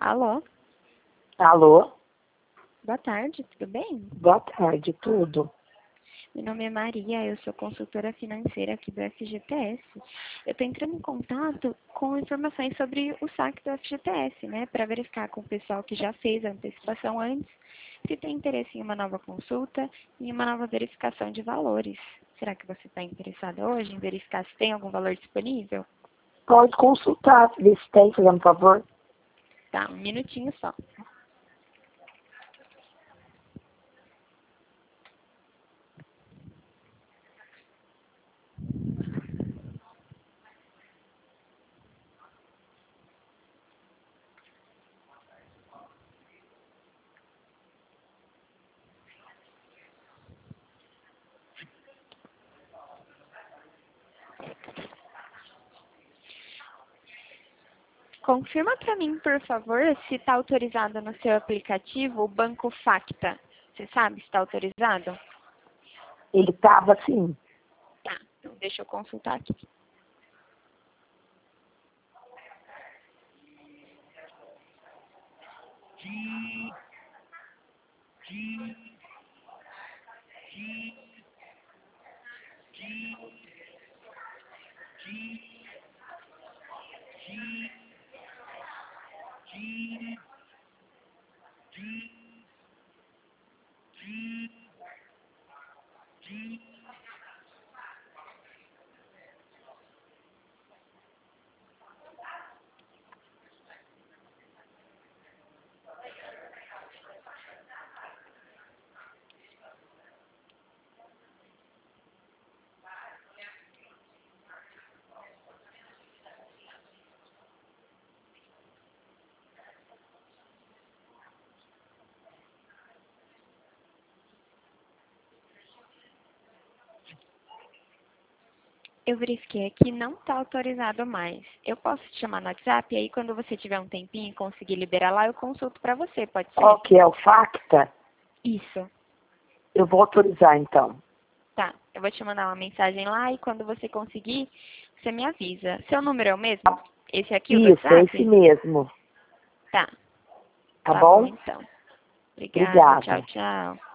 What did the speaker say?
Alô? Alô? Boa tarde, tudo bem? Boa tarde, tudo. Meu nome é Maria, eu sou consultora financeira aqui do FGTS. Eu estou entrando em contato com informações sobre o saque do FGTS, né? Para verificar com o pessoal que já fez a antecipação antes, se tem interesse em uma nova consulta e uma nova verificação de valores. Será que você está interessada hoje em verificar se tem algum valor disponível? Pode consultar, ver se tem, fazendo favor. Tá, um minutinho só. Confirma para mim, por favor, se está autorizado no seu aplicativo o Banco Facta. Você sabe se está autorizado? Ele estava assim. Tá, então deixa eu consultar aqui. Eu verifiquei aqui, não está autorizado mais. Eu posso te chamar no WhatsApp e aí quando você tiver um tempinho e conseguir liberar lá, eu consulto para você, pode ser? Qual que é o Facta? Isso. Eu vou autorizar, então. Tá, eu vou te mandar uma mensagem lá e quando você conseguir, você me avisa. Seu número é o mesmo? Esse aqui, o do Isso, é WhatsApp? esse mesmo. Tá, Tá bom bom? então. Obrigada, Obrigada. tchau, tchau.